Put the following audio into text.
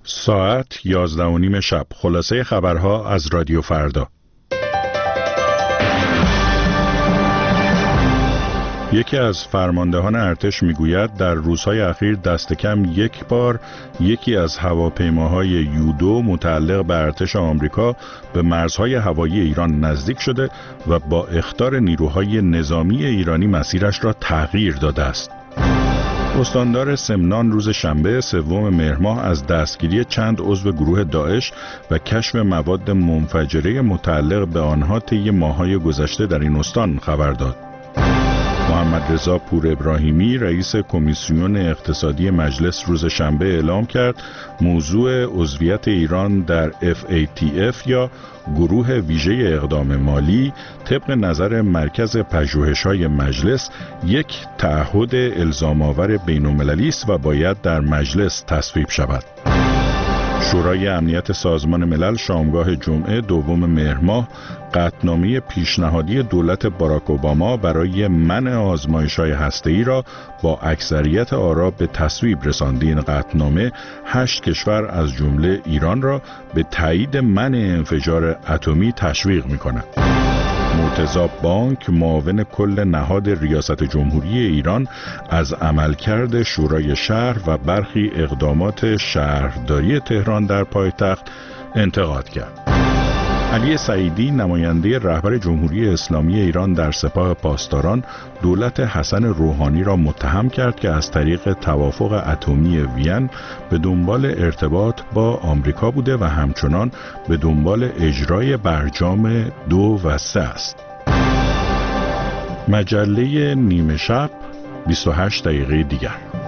ساعت 11:30 شب. خلاصه خبرها از رادیو فردا. یکی از فرماندهان ارتش میگوید در روزهای اخیر دست کم یک بار یکی از هواپیماهای یودو متعلق به ارتش آمریکا به مرزهای هوایی ایران نزدیک شده و با اخطار نیروهای نظامی ایرانی مسیرش را تغییر داده است. استاندار سمنان روز شنبه 3 مهر ماه از دستگیری چند عضو گروه داعش و کشف مواد منفجره متعلق به آنها طی ماه‌های گذشته در این استان خبر داد. محمد رضا پور ابراهیمی رئیس کمیسیون اقتصادی مجلس روز شنبه اعلام کرد موضوع عضویت ایران در FATF یا گروه ویژه اقدام مالی طبق نظر مرکز پژوهش‌های مجلس یک تعهد الزام‌آور بین‌المللی است و باید در مجلس تصویب شود. شورای امنیت سازمان ملل شامگاه جمعه 2 مهر ماه قطعنامه پیشنهادی دولت باراک اوباما برای منع آزمایش‌های هسته‌ای را با اکثریت آرا به تصویب رساند. این قطعنامه 8 کشور از جمله ایران را به تایید منع انفجار اتمی تشویق می‌کند. مرتضی بانک معاون کل نهاد ریاست جمهوری ایران از عملکرد شورای شهر و برخی اقدامات شهرداری تهران در پایتخت انتقاد کرد. علی سعیدی نماینده رهبر جمهوری اسلامی ایران در سپاه پاسداران دولت حسن روحانی را متهم کرد که از طریق توافق اتمی وین به دنبال ارتباط با آمریکا بوده و همچنان به دنبال اجرای برجام 2 و 3 است. مجله نیمه شب 28 دقیقه دیگر.